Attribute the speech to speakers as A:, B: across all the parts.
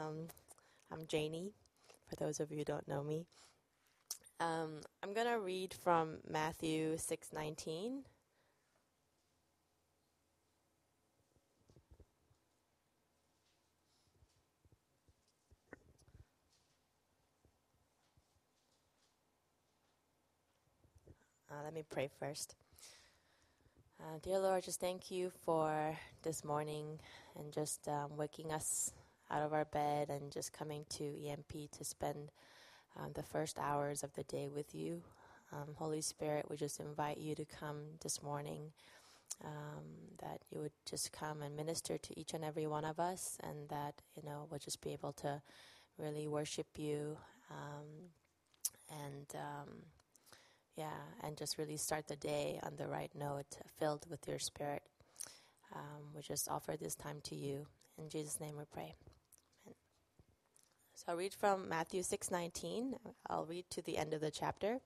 A: I'm Janie, for those of you who don't know me. I'm going to read from Matthew 6:19. Let me pray first. Dear Lord, just thank you for this morning and just waking us out of our bed and just coming to EMP to spend the first hours of the day with you. Holy Spirit, we just invite you to come this morning, that you would just come and minister to each and every one of us, and that, we'll just be able to really worship you and just really start the day on the right note, filled with your Spirit. We just offer this time to you. In Jesus' name we pray. Amen. So I'll read from Matthew 6:19. I'll read to the end of the chapter.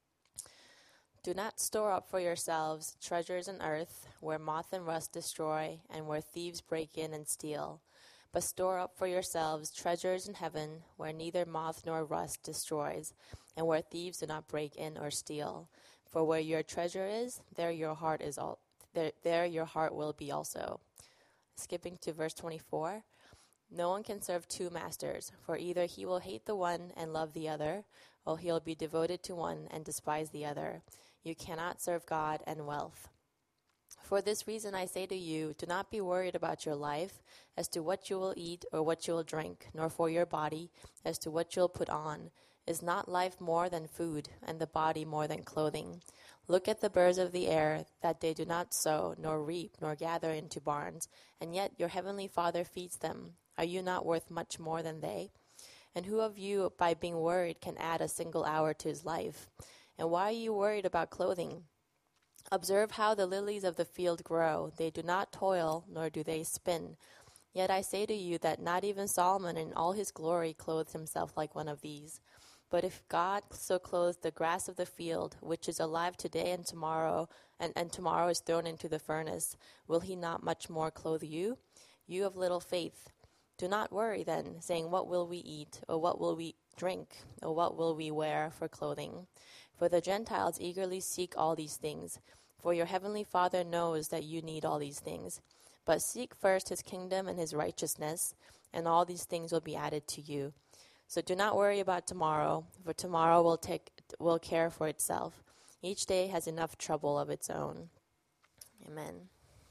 A: Do not store up for yourselves treasures on earth, where moth and rust destroy, and where thieves break in and steal. But store up for yourselves treasures in heaven, where neither moth nor rust destroys, and where thieves do not break in or steal. For where your treasure is, there your heart is there your heart will be also. Skipping to verse 24. No one can serve two masters, for either he will hate the one and love the other, or he'll be devoted to one and despise the other. You cannot serve God and wealth. For this reason I say to you, do not be worried about your life as to what you will eat or what you will drink, nor for your body as to what you will put on. Is not life more than food, and the body more than clothing? Look at the birds of the air, that they do not sow, nor reap, nor gather into barns, and yet your heavenly Father feeds them. Are you not worth much more than they? And who of you, by being worried, can add a single hour to his life? And why are you worried about clothing? Observe how the lilies of the field grow. They do not toil, nor do they spin. Yet I say to you that not even Solomon in all his glory clothed himself like one of these. But if God so clothes the grass of the field, which is alive today and tomorrow, and tomorrow is thrown into the furnace, will he not much more clothe you? You of little faith. Do not worry then, saying, what will we eat, or what will we drink, or what will we wear for clothing? For the Gentiles eagerly seek all these things, for your heavenly Father knows that you need all these things. But seek first his kingdom and his righteousness, and all these things will be added to you. So do not worry about tomorrow, for tomorrow will care for itself. Each day has enough trouble of its own. Amen.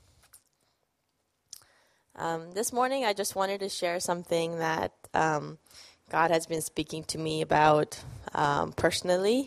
A: This morning I just wanted to share something that God has been speaking to me about personally.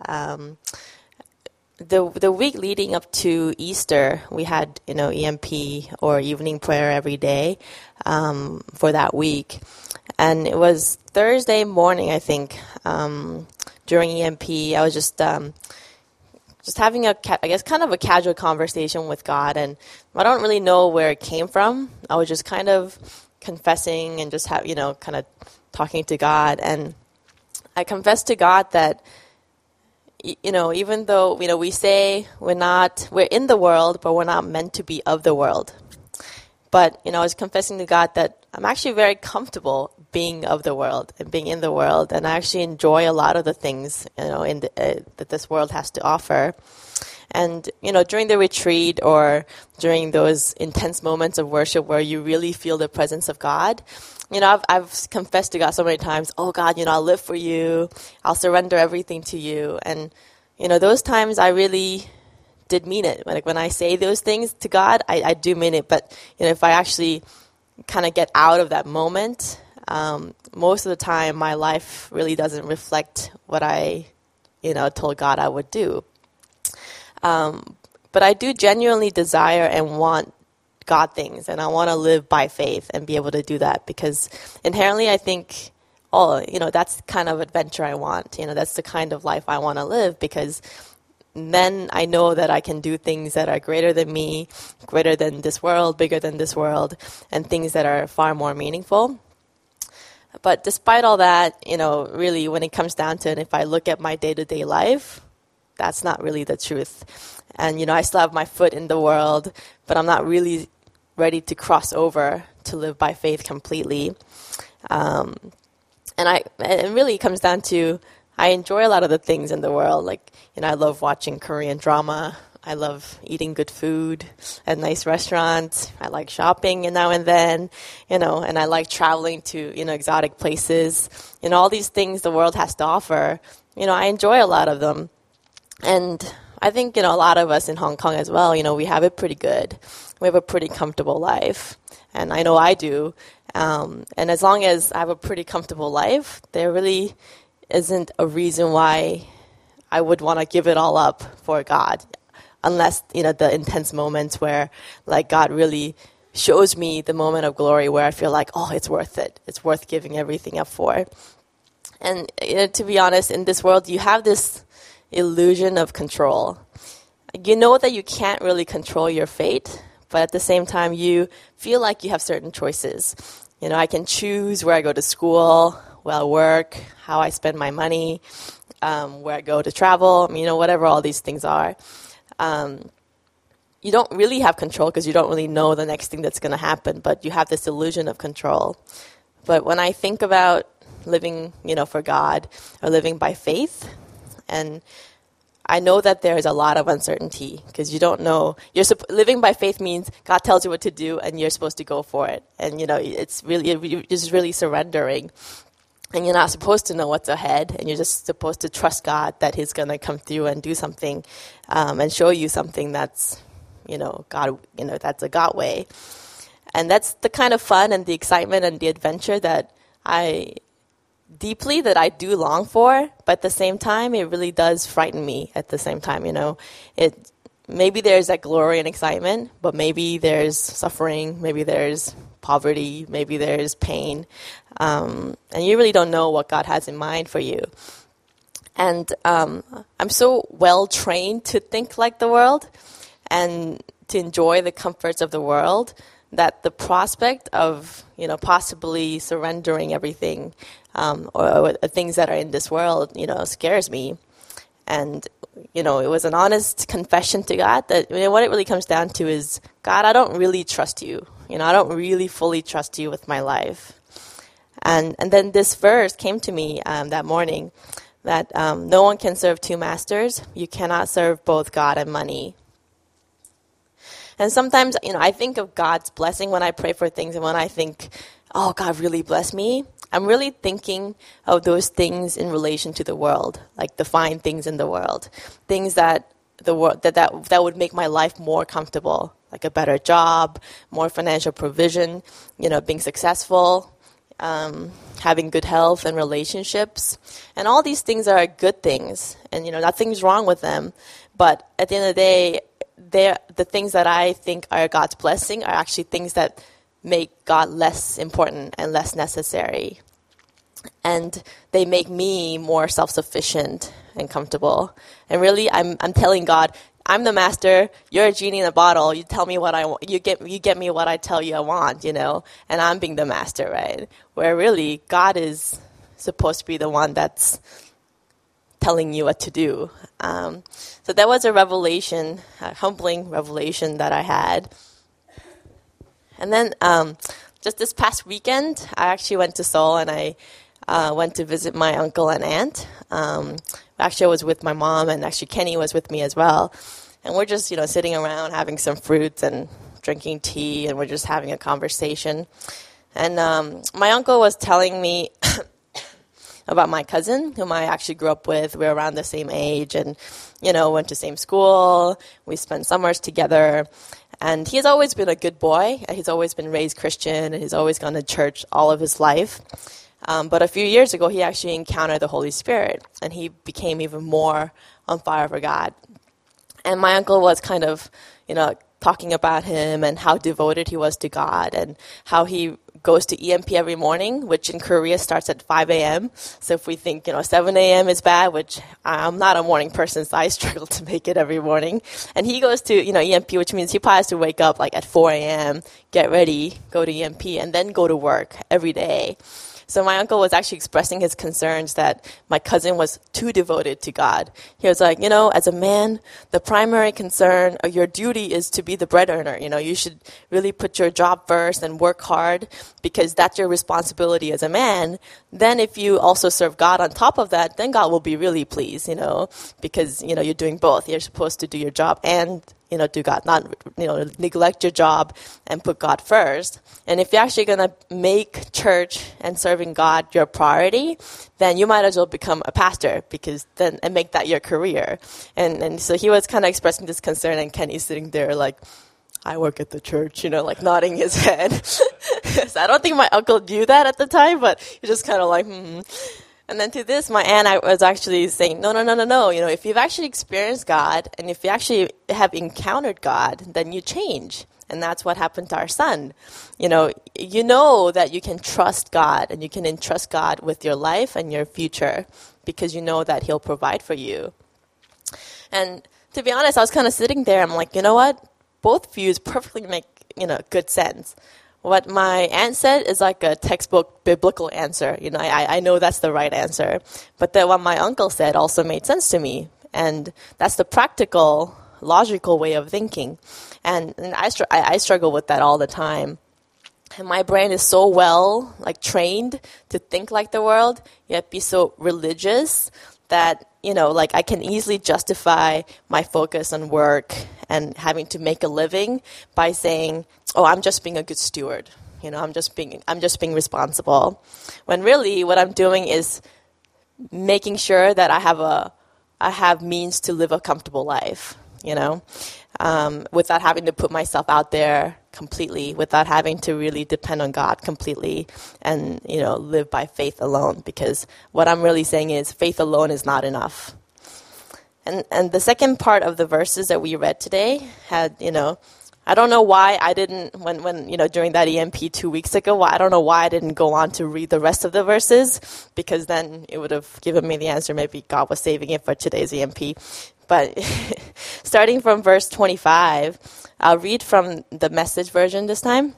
A: The week leading up to Easter, we had EMP or evening prayer every day for that week, and it was Thursday morning, I think. During EMP, I was just having kind of a casual conversation with God, and I don't really know where it came from. I was just kind of confessing and just kind of talking to God, and I confessed to God that, even though, we say we're in the world, but we're not meant to be of the world. But, I was confessing to God that I'm actually very comfortable being of the world and being in the world. And I actually enjoy a lot of the things, that this world has to offer. And, during the retreat or during those intense moments of worship where you really feel the presence of God, I've confessed to God so many times, oh God, I'll live for you. I'll surrender everything to you. And, those times I really did mean it. Like when I say those things to God, I do mean it. But, if I actually kind of get out of that moment, most of the time my life really doesn't reflect what I, told God I would do. But I do genuinely desire and want God things, and I want to live by faith and be able to do that, because inherently I think, that's the kind of adventure I want. That's the kind of life I want to live, because then I know that I can do things that are greater than me, greater than this world, bigger than this world, and things that are far more meaningful. But despite all that, really when it comes down to it, if I look at my day-to-day life, that's not really the truth. And, I still have my foot in the world, but I'm not really ready to cross over to live by faith completely. And it really comes down to, I enjoy a lot of the things in the world. Like, I love watching Korean drama. I love eating good food at nice restaurants. I like shopping now and then, and I like traveling to, exotic places. All these things the world has to offer, I enjoy a lot of them. And I think, a lot of us in Hong Kong as well, we have it pretty good. We have a pretty comfortable life. And I know I do. And as long as I have a pretty comfortable life, there really isn't a reason why I would want to give it all up for God. Unless, the intense moments where, like, God really shows me the moment of glory where I feel like, oh, it's worth it. It's worth giving everything up for. And to be honest, in this world, you have this illusion of control. You know that you can't really control your fate, but at the same time, you feel like you have certain choices. I can choose where I go to school, where I work, how I spend my money, where I go to travel, whatever all these things are. You don't really have control because you don't really know the next thing that's going to happen, but you have this illusion of control. But when I think about living, for God or living by faith, and I know that there is a lot of uncertainty because you don't know. Living by faith means God tells you what to do and you're supposed to go for it. And, it's really, you're just really surrendering. And you're not supposed to know what's ahead, and you're just supposed to trust God that He's going to come through and do something and show you something that's, God, that's a God way. And that's the kind of fun and the excitement and the adventure that I do long for, but at the same time, it really does frighten me at the same time, Maybe there's that glory and excitement, but maybe there's suffering, maybe there's poverty, maybe there's pain, and you really don't know what God has in mind for you. And I'm so well trained to think like the world and to enjoy the comforts of the world that the prospect of, possibly surrendering everything or things that are in this world, scares me. And, it was an honest confession to God that what it really comes down to is, God, I don't really trust you. I don't really fully trust you with my life. And then this verse came to me that morning that no one can serve two masters. You cannot serve both God and money. And sometimes, I think of God's blessing when I pray for things, and when I think, oh, God really bless me, I'm really thinking of those things in relation to the world, like the fine things in the world, things that the world that would make my life more comfortable, like a better job, more financial provision, being successful, having good health and relationships, and all these things are good things, and nothing's wrong with them. But at the end of the day, the things that I think are God's blessing are actually things that make God less important and less necessary. And they make me more self-sufficient and comfortable. And really, I'm telling God, I'm the master, you're a genie in a bottle, you tell me what I want, you get me what I tell you I want, and I'm being the master, right? Where really, God is supposed to be the one that's telling you what to do. So that was a revelation, a humbling revelation that I had. And then just this past weekend, I actually went to Seoul, and I went to visit my uncle and aunt. Actually, I was with my mom, and actually Kenny was with me as well. And we're just, sitting around having some fruits and drinking tea, and we're just having a conversation. And my uncle was telling me about my cousin, whom I actually grew up with. We were around the same age and, went to the same school. We spent summers together. And he's always been a good boy. He's always been raised Christian, and he's always gone to church all of his life. But a few years ago, he actually encountered the Holy Spirit, and he became even more on fire for God. And my uncle was kind of, talking about him and how devoted he was to God, and how he goes to EMP every morning, which in Korea starts at 5 a.m. So if we think, 7 a.m. is bad, which I'm not a morning person, so I struggle to make it every morning. And he goes to, EMP, which means he probably has to wake up like at 4 a.m., get ready, go to EMP, and then go to work every day. So my uncle was actually expressing his concerns that my cousin was too devoted to God. He was like, as a man, the primary concern or your duty is to be the bread earner. You should really put your job first and work hard because that's your responsibility as a man. Then if you also serve God on top of that, then God will be really pleased, because, you're doing both. You're supposed to do your job and do God, not, neglect your job and put God first. And if you're actually going to make church and serving God your priority, then you might as well become a pastor and make that your career. And so he was kind of expressing this concern, and Kenny's sitting there like, I work at the church, like nodding his head. So I don't think my uncle knew that at the time, but he just kind of like, And then to this, my aunt, I was actually saying, no. If you've actually experienced God and if you actually have encountered God, then you change. And that's what happened to our son. You know that you can trust God and you can entrust God with your life and your future because you know that he'll provide for you. And to be honest, I was kind of sitting there. I'm like, you know what? Both views perfectly make, good sense. What my aunt said is like a textbook biblical answer. I know that's the right answer. But then what my uncle said also made sense to me. And that's the practical, logical way of thinking. And I struggle with that all the time. And my brain is so well, trained to think like the world, yet be so religious that, I can easily justify my focus on work and having to make a living by saying, oh, I'm just being a good steward. I'm just being responsible. When really what I'm doing is making sure that I have means to live a comfortable life, without having to put myself out there completely, without having to really depend on God completely and, live by faith alone. Because what I'm really saying is faith alone is not enough. And the second part of the verses that we read today had, I don't know why I didn't, when during that EMP 2 weeks ago, I don't know why I didn't go on to read the rest of the verses, because then it would have given me the answer. Maybe God was saving it for today's EMP. But starting from verse 25, I'll read from the Message version this time.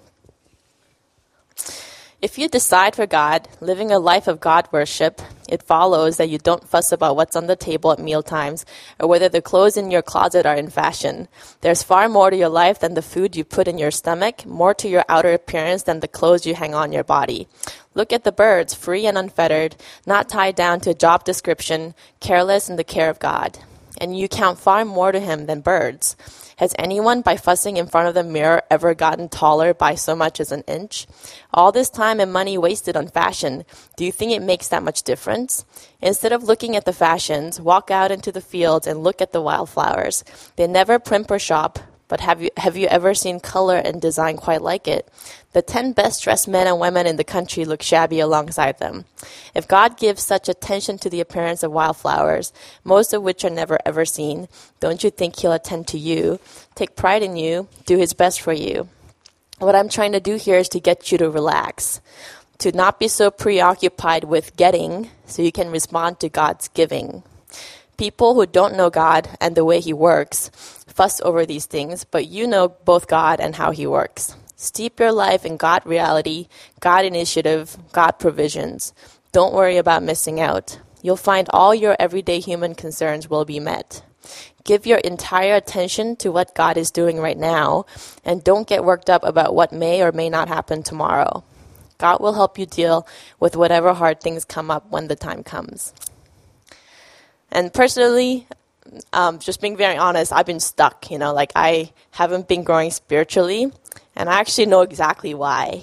A: If you decide for God, living a life of God worship, it follows that you don't fuss about what's on the table at mealtimes or whether the clothes in your closet are in fashion. There's far more to your life than the food you put in your stomach, more to your outer appearance than the clothes you hang on your body. Look at the birds, free and unfettered, not tied down to a job description, careless in the care of God. And you count far more to him than birds. Has anyone, by fussing in front of the mirror, ever gotten taller by so much as an inch? All this time and money wasted on fashion, do you think it makes that much difference? Instead of looking at the fashions, walk out into the fields and look at the wildflowers. They never primp or shop, but have you ever seen color and design quite like it? The 10 best-dressed men and women in the country look shabby alongside them. If God gives such attention to the appearance of wildflowers, most of which are never ever seen, don't you think he'll attend to you, take pride in you, do his best for you? What I'm trying to do here is to get you to relax, to not be so preoccupied with getting so you can respond to God's giving. People who don't know God and the way he works fuss over these things, but you know both God and how he works. Steep your life in God reality, God initiative, God provisions. Don't worry about missing out. You'll find all your everyday human concerns will be met. Give your entire attention to what God is doing right now, and don't get worked up about what may or may not happen tomorrow. God will help you deal with whatever hard things come up when the time comes. And personally, just being very honest, I've been stuck, I haven't been growing spiritually, and I actually know exactly why,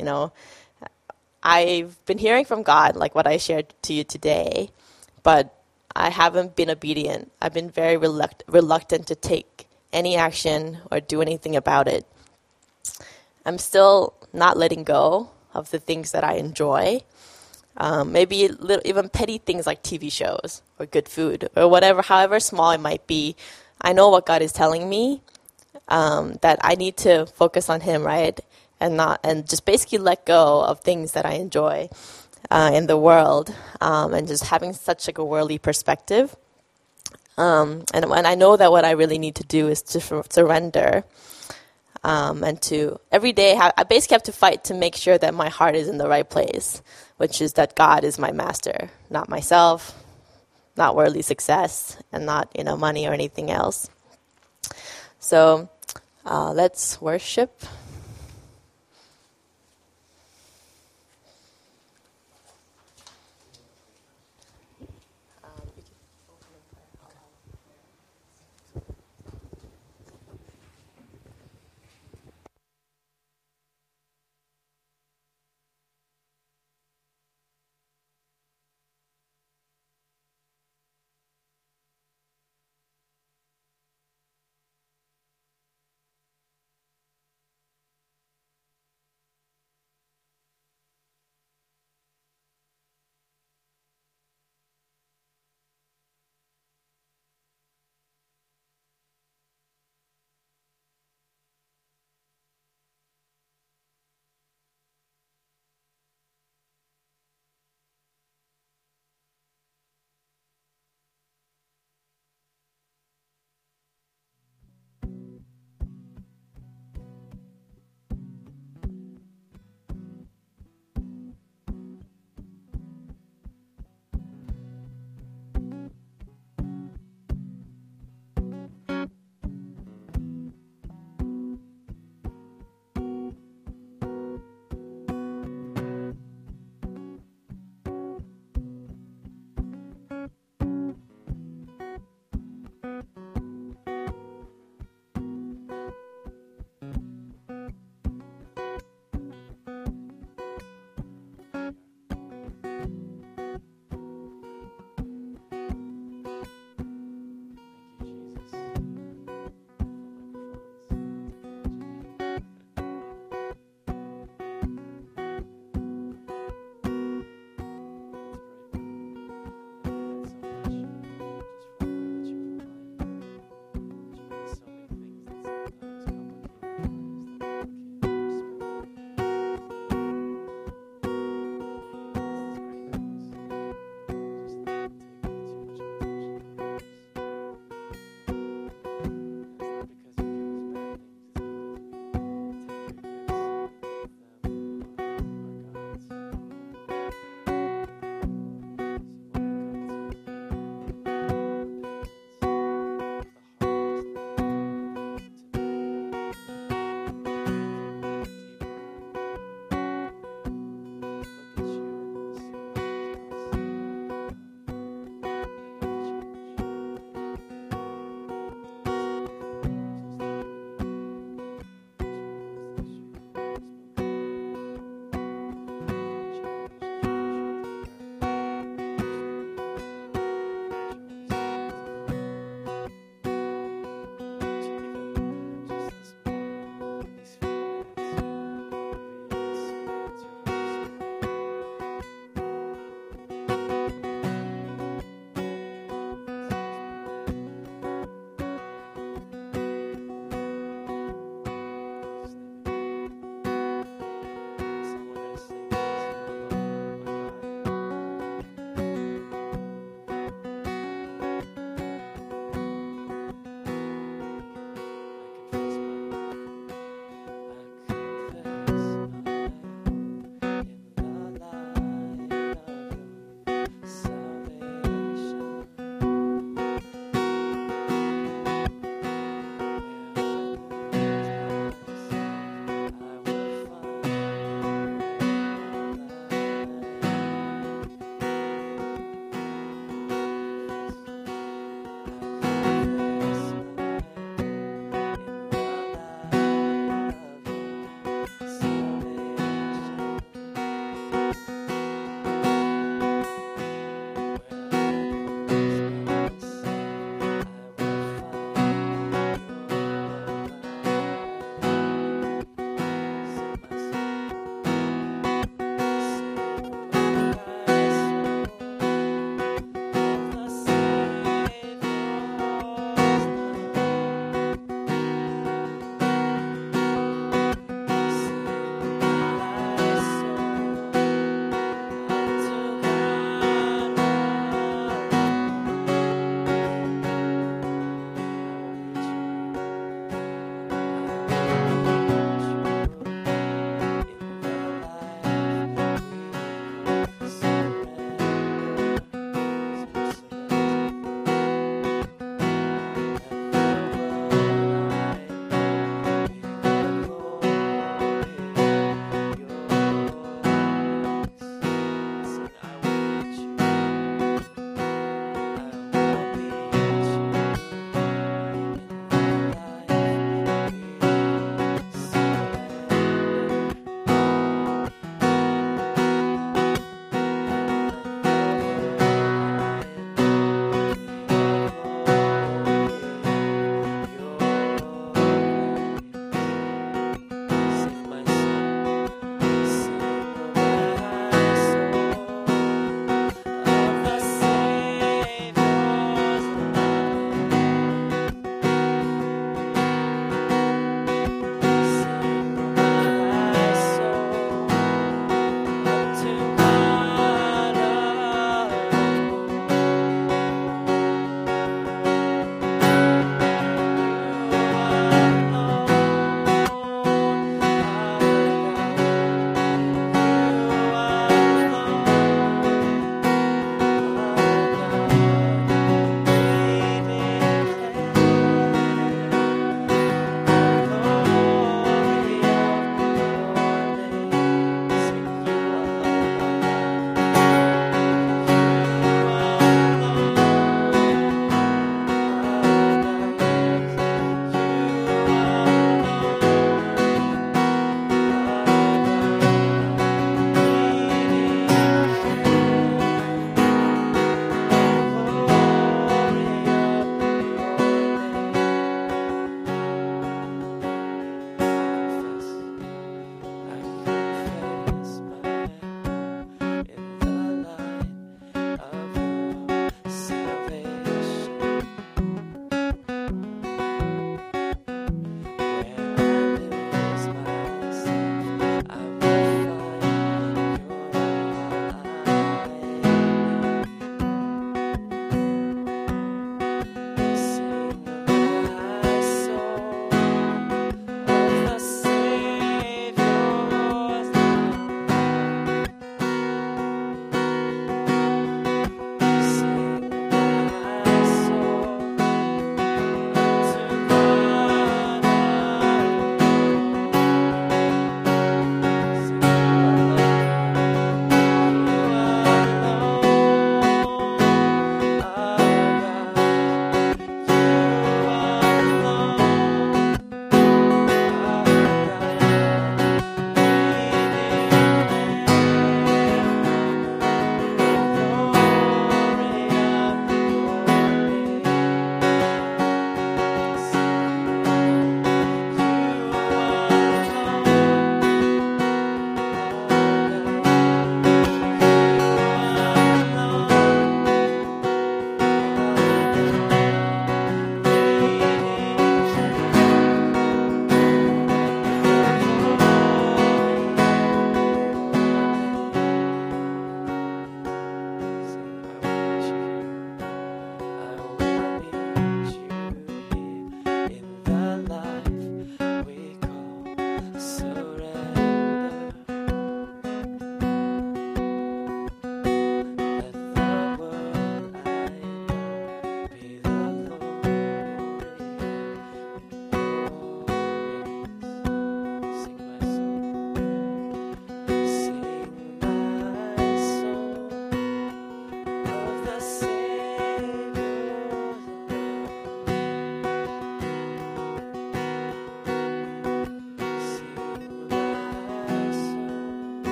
A: I've been hearing from God, like what I shared to you today, but I haven't been obedient. I've been very reluctant to take any action or do anything about it. I'm still not letting go of the things that I enjoy. Maybe even petty things like TV shows or good food or whatever, however small it might be. I know what God is telling me, that I need to focus on him, right? And just basically let go of things that I enjoy in the world, and just having such a worldly perspective. And I know that what I really need to do is to surrender. and to every day I basically have to fight to make sure that my heart is in the right place, which is that God is my master, not myself, not worldly success, and not money or anything else. So let's worship.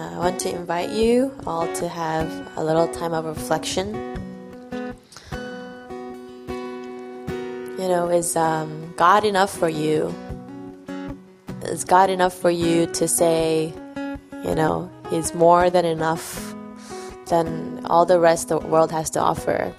A: I want to invite you all to have a little time of reflection. Is God enough for you? Is God enough for you to say, He's more than enough than all the rest the world has to offer?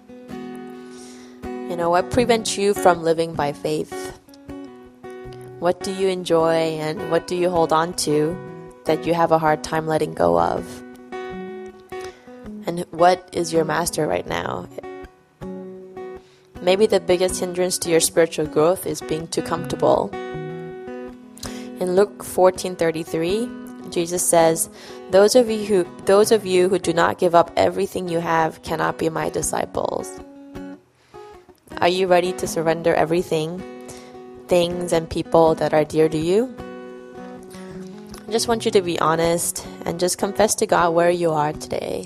A: What prevents you from living by faith? What do you enjoy and what do you hold on to that you have a hard time letting go of? And what is your master right now? Maybe the biggest hindrance to your spiritual growth is being too comfortable. In Luke 14:33, Jesus says, Those of you who do not give up everything you have cannot be my disciples." Are you ready to surrender everything, things and people that are dear to you? I just want you to be honest and just confess to God where you are today.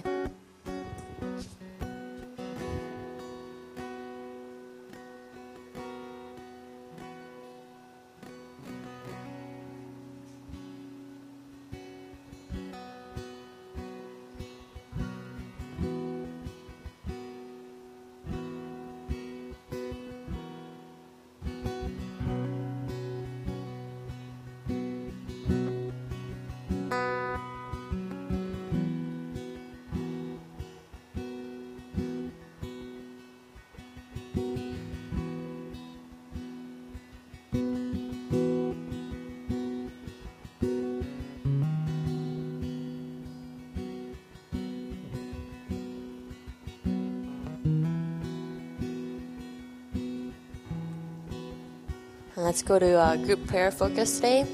A: Let's go to group prayer focus today.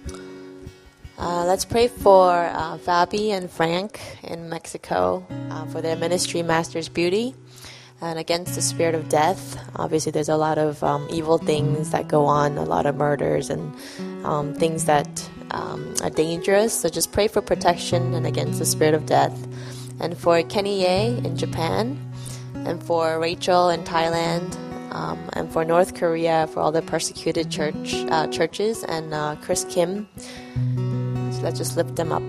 A: Let's pray for Fabi and Frank in Mexico for their ministry, Master's Beauty, and against the spirit of death. Obviously, there's a lot of evil things that go on, a lot of murders and things that are dangerous. So just pray for protection and against the spirit of death. And for Kenny Ye in Japan, and for Rachel in Thailand, and for North Korea, for all the persecuted churches, and Chris Kim. So let's just lift them up.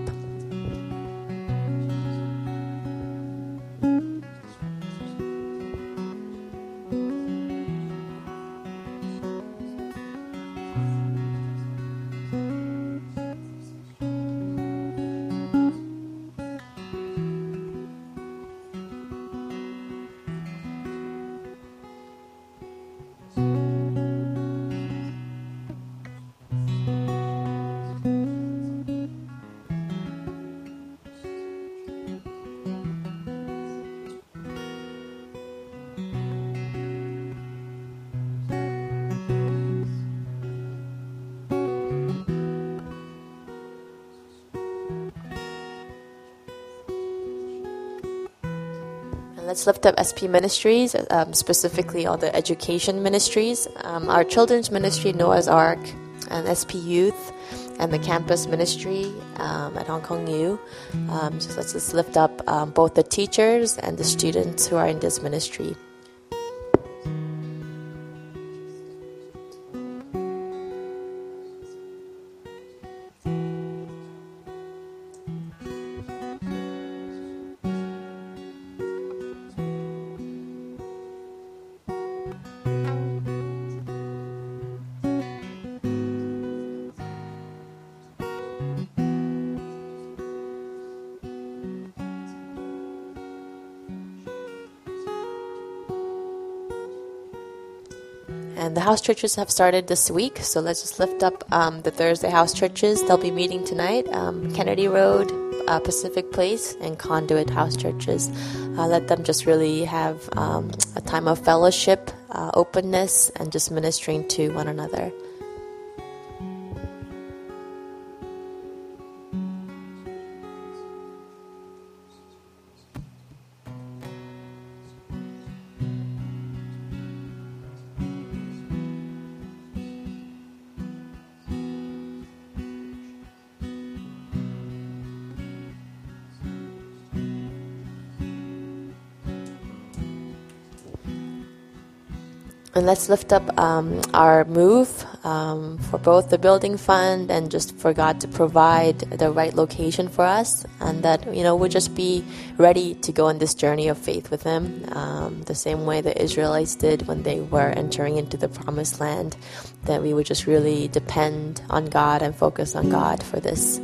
A: Let's lift up SP Ministries, specifically all the education ministries, our children's ministry, Noah's Ark, and SP Youth, and the campus ministry at Hong Kong U. So let's just lift up both the teachers and the students who are in this ministry. And the house churches have started this week, so let's just lift up the Thursday house churches. They'll be meeting tonight, Kennedy Road, Pacific Place, and Conduit house churches. Let them just really have a time of fellowship, openness, and just ministering to one another. And let's lift up our move for both the building fund and just for God to provide the right location for us, and that, we'll just be ready to go on this journey of faith with Him, the same way the Israelites did when they were entering into the promised land, that we would just really depend on God and focus on God for this.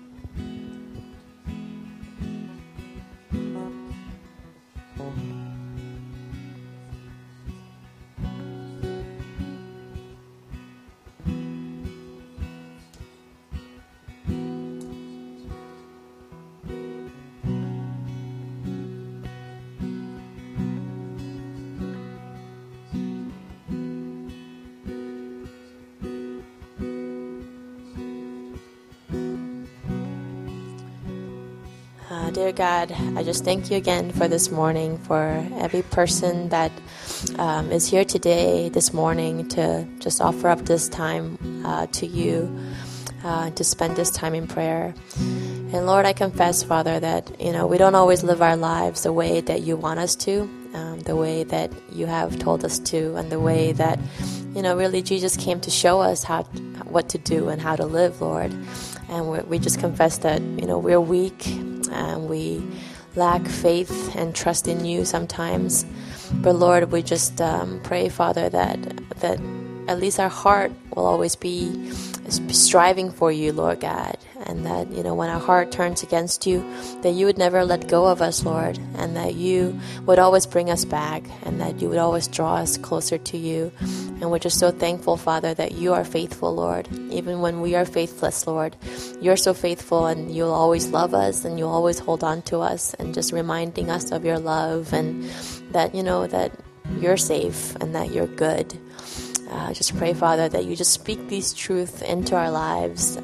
A: Dear God, I just thank you again for this morning, for every person that is here today, this morning, to just offer up this time to you, to spend this time in prayer. And Lord, I confess, Father, that, we don't always live our lives the way that you want us to, the way that you have told us to, and the way that, really Jesus came to show us what to do and how to live, Lord. And we just confess that, we're weak and we lack faith and trust in you sometimes. But Lord, we just pray, Father, that at least our heart will always be striving for you, Lord God. And that, when our heart turns against you, that you would never let go of us, Lord. And that you would always bring us back, and that you would always draw us closer to you. And we're just so thankful, Father, that you are faithful, Lord. Even when we are faithless, Lord, you're so faithful, and you'll always love us, and you'll always hold on to us, and just reminding us of your love, and that, that you're safe and that you're good. Just pray, Father, that you just speak these truths into our lives,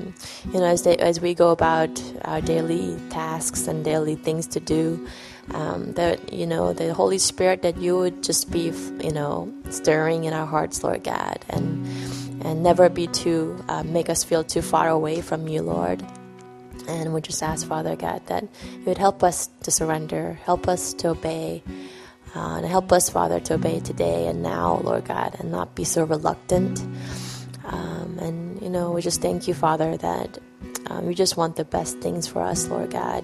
A: as we go about our daily tasks and daily things to do, that, the Holy Spirit, that you would just be, stirring in our hearts, Lord God, and never be make us feel too far away from you, Lord. And we just ask, Father God, that you would help us to surrender, help us to obey, and help us, Father, to obey today and now, Lord God, and not be so reluctant. And, we just thank you, Father, that you just want the best things for us, Lord God.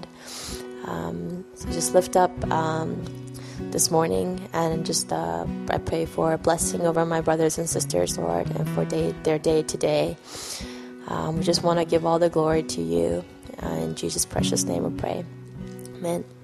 A: So just lift up this morning, and just I pray for a blessing over my brothers and sisters, Lord, and for their day today. We just want to give all the glory to you. In Jesus' precious name we pray. Amen.